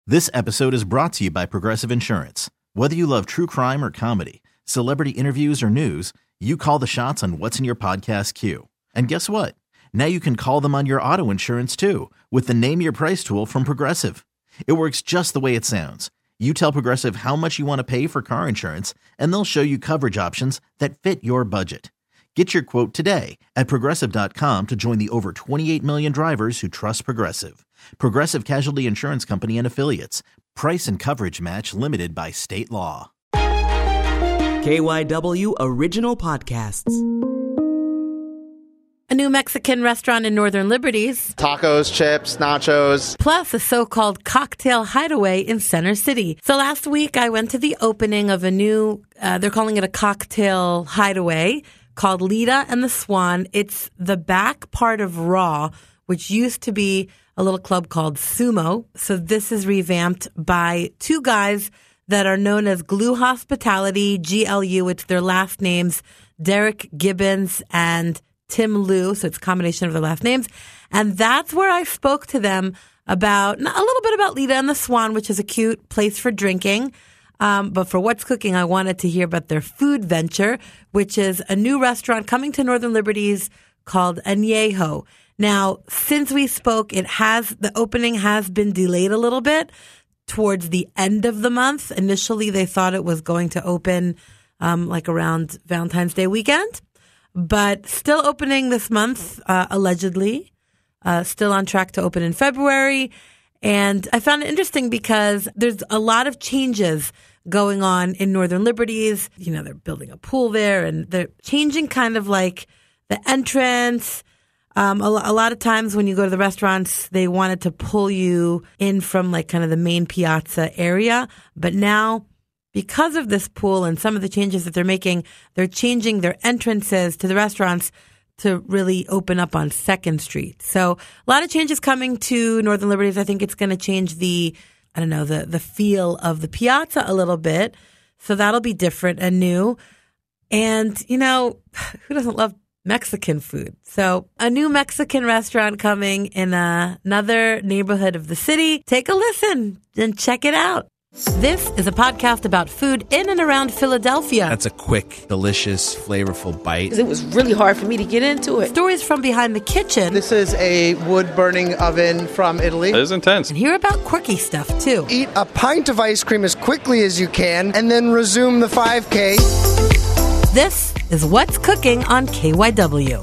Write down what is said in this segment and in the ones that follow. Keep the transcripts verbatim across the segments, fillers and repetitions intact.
This episode is brought to you by Progressive Insurance. Whether you love true crime or comedy, celebrity interviews or news, you call the shots on what's in your podcast queue. And guess what? Now you can call them on your auto insurance too with the Name Your Price tool from Progressive. It works just the way it sounds. You tell Progressive how much you want to pay for car insurance, and they'll show you coverage options that fit your budget. Get your quote today at Progressive dot com to join the over twenty-eight million drivers who trust Progressive. Progressive Casualty Insurance Company and Affiliates. Price and coverage match limited by state law. K Y W Original Podcasts. A new Mexican restaurant in Northern Liberties. Tacos, chips, nachos. Plus a so-called cocktail hideaway in Center City. So last week I went to the opening of a new, uh, they're calling it a cocktail hideaway, called Lita and the Swan. It's the back part of Raw, which used to be a little club called Sumo. So this is revamped by two guys that are known as Glue Hospitality, G L U. It's their last names, Derek Gibbons and Tim Liu. So it's a combination of their last names. And that's where I spoke to them about a little bit about Lita and the Swan, which is a cute place for drinking. Um, but for What's Cooking, I wanted to hear about their food venture, which is a new restaurant coming to Northern Liberties called Añejo. Now, since we spoke, it has the opening has been delayed a little bit towards the end of the month. Initially, they thought it was going to open um, like around Valentine's Day weekend, but still opening this month, uh, allegedly. Uh, still on track to open in February. And I found it interesting because there's a lot of changes going on in Northern Liberties. You know, they're building a pool there and they're changing kind of like the entrance. Um, a, a lot of times when you go to the restaurants, they wanted to pull you in from like kind of the main piazza area. But now, because of this pool and some of the changes that they're making, they're changing their entrances to the restaurants to really open up on Second Street. So a lot of changes coming to Northern Liberties. I think it's going to change the, I don't know, the, the feel of the piazza a little bit. So that'll be different and new. And, you know, who doesn't love Mexican food? So a new Mexican restaurant coming in uh, another neighborhood of the city. Take a listen and check it out. This is a podcast about food in and around Philadelphia. That's a quick, delicious, flavorful bite. It was really hard for me to get into it. Stories from behind the kitchen. This is a wood-burning oven from Italy. It is intense. And hear about quirky stuff, too. Eat a pint of ice cream as quickly as you can, and then resume the five K. This is What's Cooking on K Y W.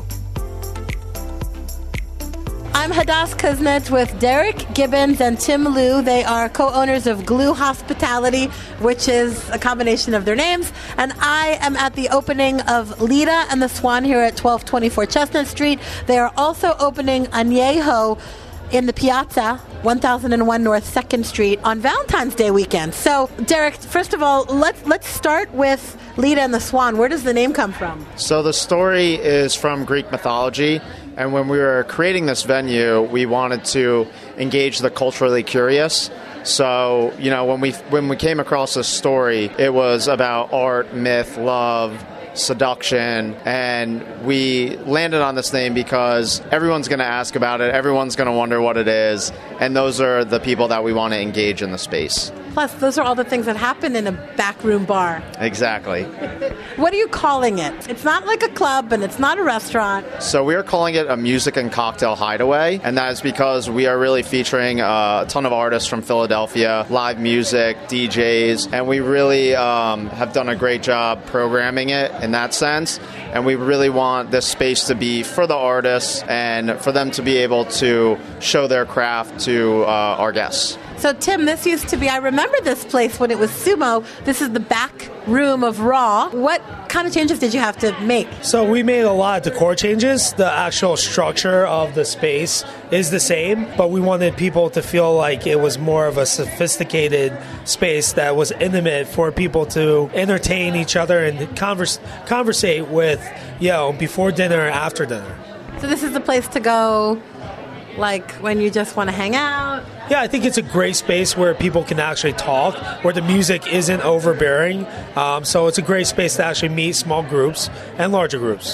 I'm Hadass Kuznets with Derek Gibbons and Tim Liu. They are co-owners of Glue Hospitality, which is a combination of their names. And I am at the opening of Lita and the Swan here at twelve twenty-four Chestnut Street. They are also opening Añejo in the Piazza, one thousand one North second Street on Valentine's Day weekend. So, Derek, first of all, let's let's start with Lita and the Swan. Where does the name come from? So the story is from Greek mythology, and when we were creating this venue, we wanted to engage the culturally curious. So, you know, when we when we came across this story, it was about art, myth, love, seduction, and we landed on this name because everyone's going to ask about it, everyone's going to wonder what it is, and those are the people that we want to engage in the space. Plus, those are all the things that happen in a backroom bar. Exactly. What are you calling it? It's not like a club and it's not a restaurant. So we are calling it a music and cocktail hideaway, and that is because we are really featuring a ton of artists from Philadelphia, live music, D Js, and we really um, have done a great job programming it in that sense, and we really want this space to be for the artists and for them to be able to show their craft to uh, our guests. So, Tim, this used to be, I remember this place when it was Sumo. This is the back room of Raw. What kind of changes did you have to make? So we made a lot of decor changes. The actual structure of the space is the same, but we wanted people to feel like it was more of a sophisticated space that was intimate for people to entertain each other and converse, conversate with, you know, before dinner and after dinner. So this is the place to go, like, when you just want to hang out? Yeah, I think it's a great space where people can actually talk, where the music isn't overbearing. Um, so it's a great space to actually meet small groups and larger groups.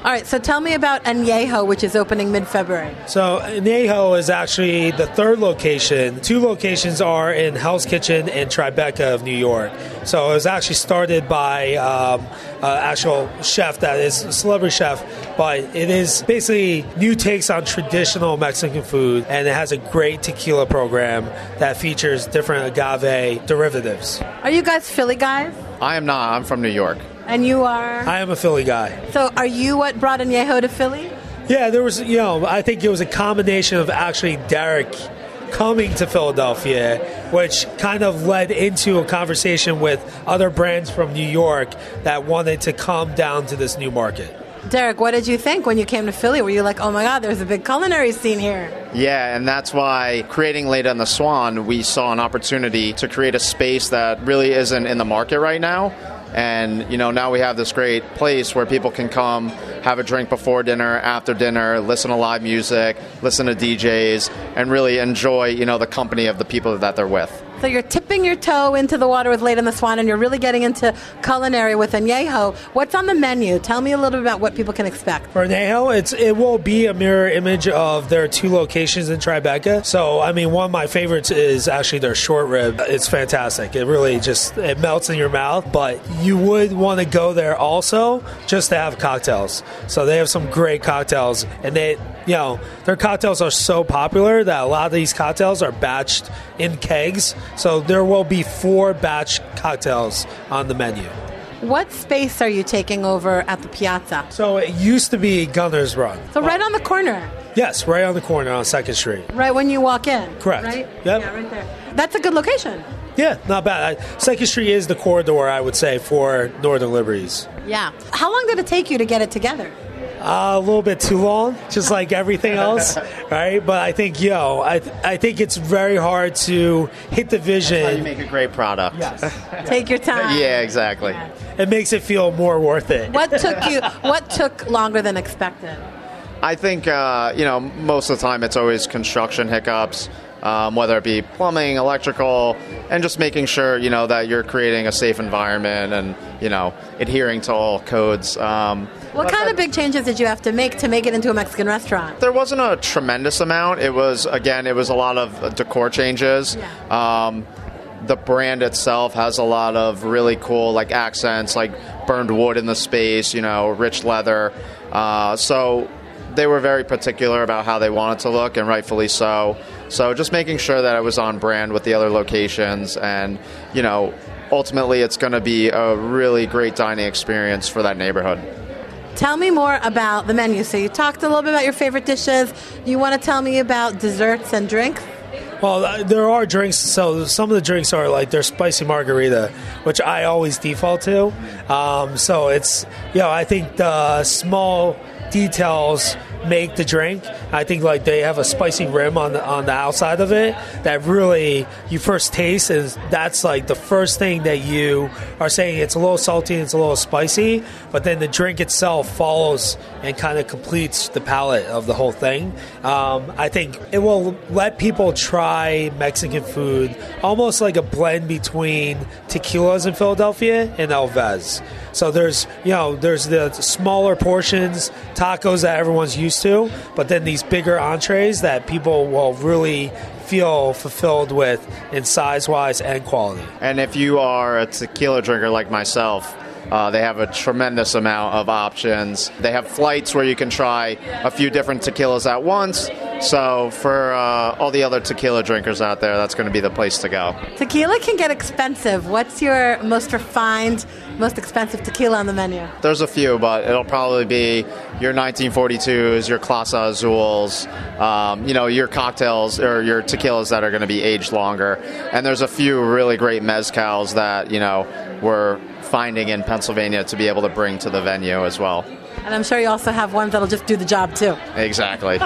All right, so tell me about Añejo, which is opening mid-February. So Añejo is actually the third location. Two locations are in Hell's Kitchen and Tribeca of New York. So it was actually started by um, an actual chef that is a celebrity chef, but it is basically new takes on traditional Mexican food, and it has a great tequila program that features different agave derivatives. Are you guys Philly guys? I am not. I'm from New York. And you are? I am a Philly guy. So are you what brought Añejo to Philly? Yeah, there was, you know, I think it was a combination of actually Derek coming to Philadelphia, which kind of led into a conversation with other brands from New York that wanted to come down to this new market. Derek, what did you think when you came to Philly? Were you like, oh my God, there's a big culinary scene here? Yeah, and that's why creating Leda and the Swan, we saw an opportunity to create a space that really isn't in the market right now. And, you know, now we have this great place where people can come, have a drink before dinner, after dinner, listen to live music, listen to D Js, and really enjoy, you know, the company of the people that they're with. So you're tipping your toe into the water with Leda and the Swan, and you're really getting into culinary with Añejo. What's on the menu? Tell me a little bit about what people can expect. For Añejo, it's it will be a mirror image of their two locations in Tribeca. So, I mean, one of my favorites is actually their short rib. It's fantastic. It really just it melts in your mouth. But you would want to go there also just to have cocktails. So they have some great cocktails, and they, you know, their cocktails are so popular that a lot of these cocktails are batched in kegs. So there will be four batch cocktails on the menu. What space are you taking over at the Piazza? So it used to be Gunner's Run. So right on the corner. Yes, right on the corner on second Street. Right when you walk in. Correct. Right? Yep. Yeah, right there. That's a good location. Yeah, not bad. I, second Street is the corridor, I would say, for Northern Liberties. Yeah. How long did it take you to get it together? Uh, a little bit too long, just like everything else, right? But I think, yo, I th- I think it's very hard to hit the vision. That's how you make a great product. Yes. Take your time. Yeah, exactly. Yeah. It makes it feel more worth it. What took you? What took longer than expected? I think, uh, you know, most of the time it's always construction hiccups, um, whether it be plumbing, electrical, and just making sure, you know, that you're creating a safe environment and, you know, adhering to all codes. Um, What kind of big changes did you have to make to make it into a Mexican restaurant? There wasn't a tremendous amount. It was, again, it was a lot of decor changes. Yeah. Um, the brand itself has a lot of really cool, like, accents, like burned wood in the space, you know, rich leather. Uh, so they were very particular about how they wanted to look, and rightfully so. So just making sure that it was on brand with the other locations, and, you know, ultimately it's going to be a really great dining experience for that neighborhood. Tell me more about the menu. So you talked a little bit about your favorite dishes. You want to tell me about desserts and drinks? Well, uh, there are drinks. So some of the drinks are like their spicy margarita, which I always default to. Um, so it's, you know, I think the small details make the drink. I think like they have a spicy rim on the on the outside of it that really you first taste, and that's like the first thing that you are saying. It's a little salty, it's a little spicy, but then the drink itself follows and kind of completes the palate of the whole thing. Um, I think it will let people try Mexican food almost like a blend between tequilas in Philadelphia and El Vez. So there's, you know, there's the smaller portions, tacos that everyone's used to, but then these bigger entrees that people will really feel fulfilled with in size-wise and quality. And if you are a tequila drinker like myself, uh, they have a tremendous amount of options. They have flights where you can try a few different tequilas at once. So for uh, all the other tequila drinkers out there, that's going to be the place to go. Tequila can get expensive. What's your most refined, most expensive tequila on the menu? There's a few, but it'll probably be your nineteen forty-twos, your Clase Azules, um, you know, your cocktails or your tequilas that are going to be aged longer. And there's a few really great mezcals that, you know, we're finding in Pennsylvania to be able to bring to the venue as well. And I'm sure you also have ones that'll just do the job too. Exactly.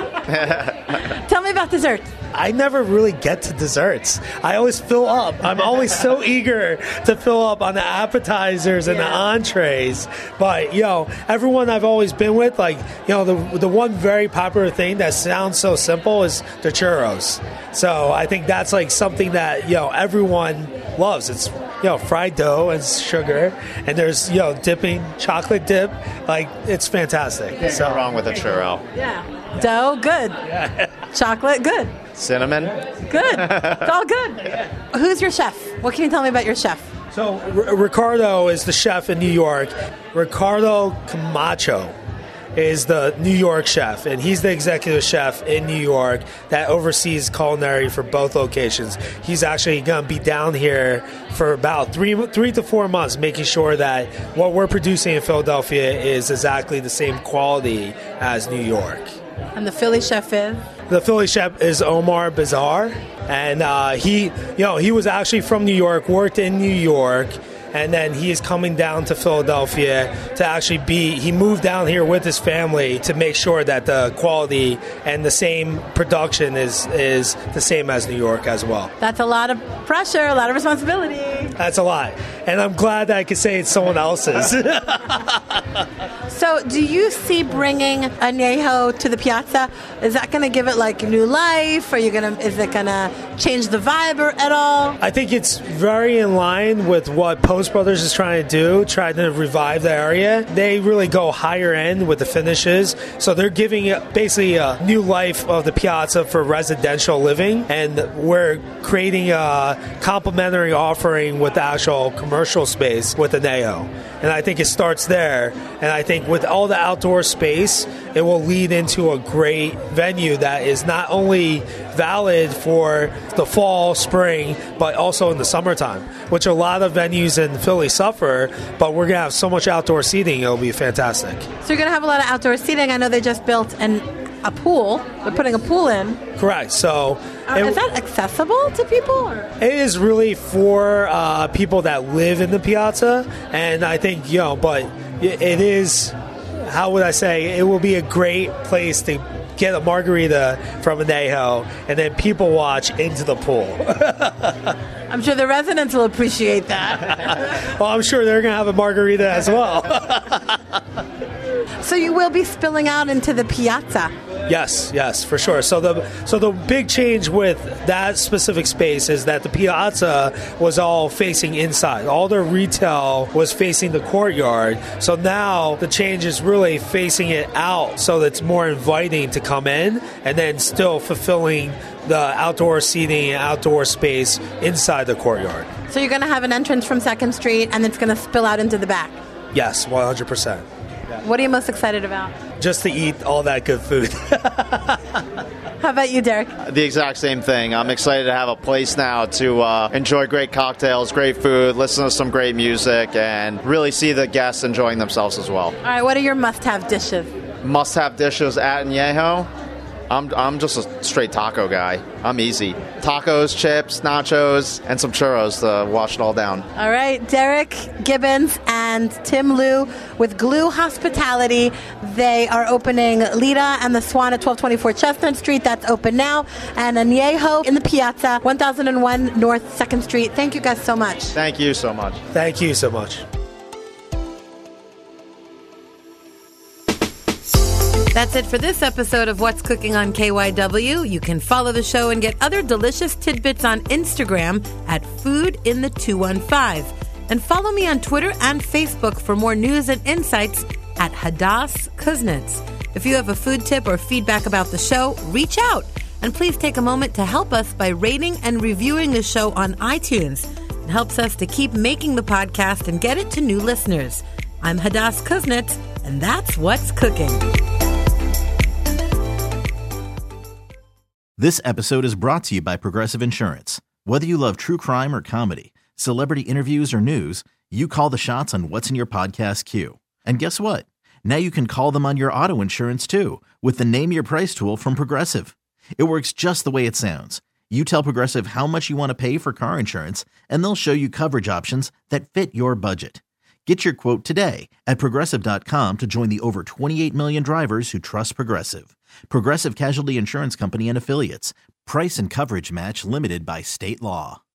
Tell me about desserts. I never really get to desserts. I always fill up. I'm always so eager to fill up on the appetizers and Yeah. the entrees. But, you know, everyone I've always been with, like, you know, the the one very popular thing that sounds so simple is the churros. So I think that's like something that, you know, everyone loves. It's you know, fried dough and sugar, and there's, you know, dipping chocolate dip. Like, it's fantastic. Can't so go wrong with a churro. Yeah. Dough, good. Chocolate, good. Cinnamon. Good. It's all good. Who's your chef? What can you tell me about your chef? So R- Ricardo is the chef in New York. Ricardo Camacho is the New York chef, and he's the executive chef in New York that oversees culinary for both locations. He's actually going to be down here for about three three to four months, making sure that what we're producing in Philadelphia is exactly the same quality as New York. And the Philly chef is? The Philly chef is Omar Bazar, and uh, he, you know, he was actually from New York, worked in New York, and then he is coming down to Philadelphia to actually be, he moved down here with his family to make sure that the quality and the same production is, is the same as New York as well. That's a lot of pressure, a lot of responsibility. That's a lot. And I'm glad that I could say it's someone else's. So do you see bringing Añejo to the Piazza? Is that going to give it like new life? Are you going to, is it going to change the vibe or, at all? I think it's very in line with what Post Brothers is trying to do, trying to revive the area. They really go higher end with the finishes. So they're giving it basically a new life of the Piazza for residential living. And we're creating a complementary offering with the actual commercial space with Añejo. And I think it starts there. And I think with all the outdoor space, it will lead into a great venue that is not only valid for the fall, spring, but also in the summertime, which a lot of venues in Philly suffer, but we're going to have so much outdoor seating, it'll be fantastic. So you're going to have a lot of outdoor seating. I know they just built an, a pool. They're putting a pool in. Correct. So Uh, it, is that accessible to people? Or? it is really for uh, people that live in the Piazza, and I think, you know, but it, it is, how would I say, it will be a great place to get a margarita from Añejo and then people watch into the pool. I'm sure the residents will appreciate that. Well, I'm sure they're going to have a margarita as well. So you will be spilling out into the Piazza. Yes, yes, for sure. So the so the big change with that specific space is that the Piazza was all facing inside. All the retail was facing the courtyard. So now the change is really facing it out so that it's more inviting to come in and then still fulfilling the outdoor seating and outdoor space inside the courtyard. So you're going to have an entrance from second Street and it's going to spill out into the back. Yes, one hundred percent. What are you most excited about? Just to eat all that good food. How about you, Derek? The exact same thing. I'm excited to have a place now to uh, enjoy great cocktails, great food, listen to some great music, and really see the guests enjoying themselves as well. All right, what are your must-have dishes? Must-have dishes at Añejo? I'm I'm just a straight taco guy. I'm easy. Tacos, chips, nachos, and some churros to wash it all down. All right, Derek Gibbons and Tim Liu with Glue Hospitality. They are opening Lita and the Swan at twelve twenty-four Chestnut Street. That's open now. And Añejo in the Piazza, one thousand one North second Street. Thank you guys so much. Thank you so much. Thank you so much. That's it for this episode of What's Cooking on K Y W. You can follow the show and get other delicious tidbits on Instagram at Food in the two one five. And follow me on Twitter and Facebook for more news and insights at Hadass Kuznets. If you have a food tip or feedback about the show, reach out. And please take a moment to help us by rating and reviewing the show on iTunes. It helps us to keep making the podcast and get it to new listeners. I'm Hadass Kuznets, and that's What's Cooking. This episode is brought to you by Progressive Insurance. Whether you love true crime or comedy, celebrity interviews or news, you call the shots on what's in your podcast queue. And guess what? Now you can call them on your auto insurance too with the Name Your Price tool from Progressive. It works just the way it sounds. You tell Progressive how much you want to pay for car insurance, and they'll show you coverage options that fit your budget. Get your quote today at Progressive dot com to join the over twenty-eight million drivers who trust Progressive. Progressive Casualty Insurance Company and Affiliates. Price and coverage match limited by state law.